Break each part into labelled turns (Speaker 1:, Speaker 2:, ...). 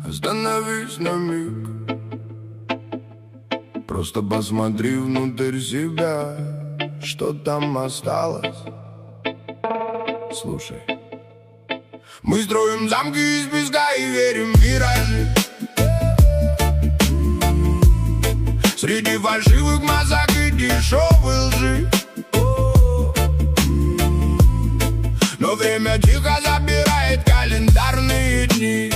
Speaker 1: Остановись на миг, просто посмотри внутрь себя, что там осталось. Слушай, мы строим замки из песка и верим в миражи. Среди фальшивых масок и дешевой лжи. Но время тихо забирает календарные дни.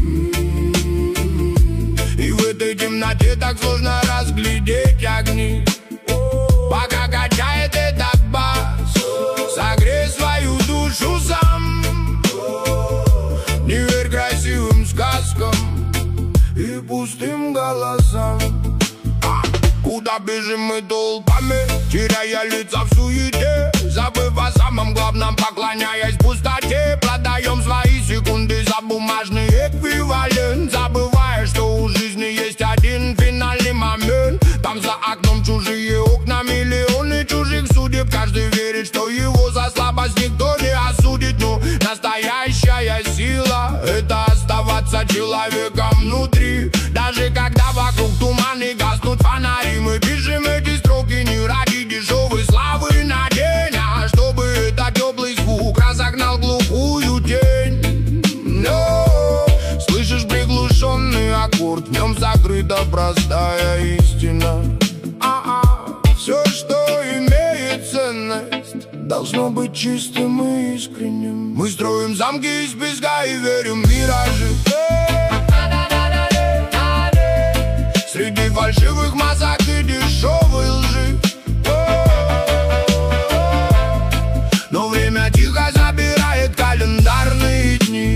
Speaker 1: И в этой темноте так сложно разглядеть огни. Пока качает этот бас, согрей свою душу сам. Не верь красивым сказкам и пустым голосам. Куда бежим мы толпами, теряя лица в суете, забыв о самом главном, поклоняясь пустоте. Продаем свои секунды за бумажный эквивалент, забывая, что у жизни есть один финальный момент. Там за окном чужие окна, миллионы чужих судеб. Каждый верит, что его за слабость никто не осудит. Но настоящая сила — это оставаться человеком внутри. Даже когда вокруг туман и гаснут фонари, мы пишем эти строки не ради дешевой славы на день, а чтобы этот теплый звук разогнал глухую тень. Но слышишь приглушенный аккорд, в нем закрыта простая истина. Все, что имеет ценность, должно быть чистым и искренним. Мы строим замки из песка и верим в миражи. Среди фальшивых масок и дешевой лжи. Но время тихо забирает календарные дни.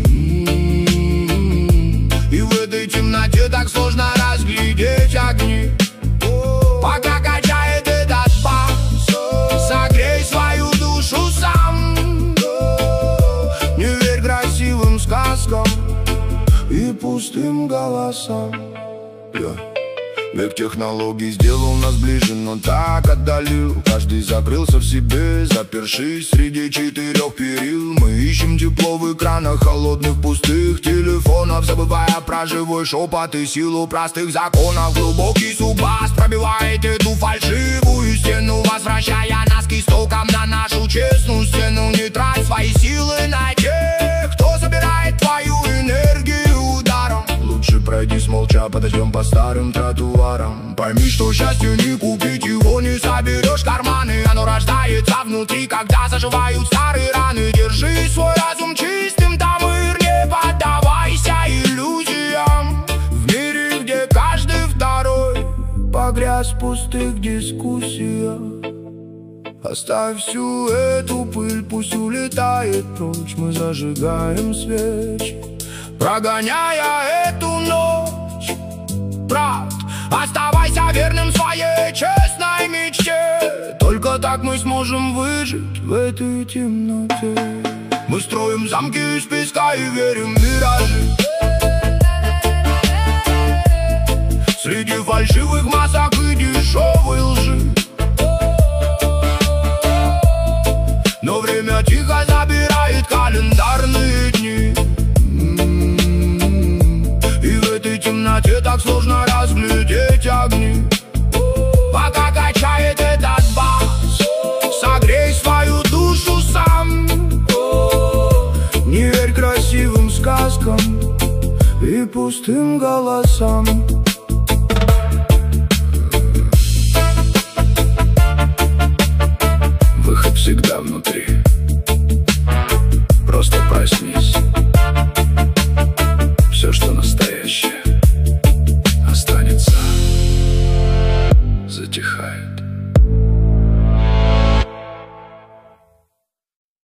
Speaker 1: И в этой темноте так сложно разглядеть огни. Пока качает этот бас, согрей свою душу сам. Не верь красивым сказкам и пустым голосам. Век технологий сделал нас ближе, но так отдалил. Каждый закрылся в себе, запершись среди четырех перил. Мы ищем тепло в экранах холодных пустых телефонов, забывая про живой шепот и силу простых законов. Глубокий суббас пробивает эту фальшивую стену, возвращая нас к истокам, на нашу честную стену. Не трать свои силы на тех, кто забирает твою энергию ударом. Лучше пройдись молча, подойдем по старым тротуарам. Пойми, что счастье не купить, его не соберешь в карманы. Оно рождается внутри, когда заживают старые раны. Держи свой разум чистым, Тамыр, не поддавайся иллюзиям. В мире, где каждый второй погряз в пустых дискуссиях. Оставь всю эту пыль, пусть улетает прочь. Мы зажигаем свечи, прогоняя эту ночь. Брат, оставайся верным своей честной мечте. Только так мы сможем выжить в этой темноте. Мы строим замки из песка и верим в миражи. Среди фальшивых масок и дешевой лжи. Но время тихо забирает календарные дни. И в этой темноте так сложно разглядеть огни. Пока качает этот бас, согрей свою душу сам. Не верь красивым сказкам и пустым голосам. Выход всегда внутри.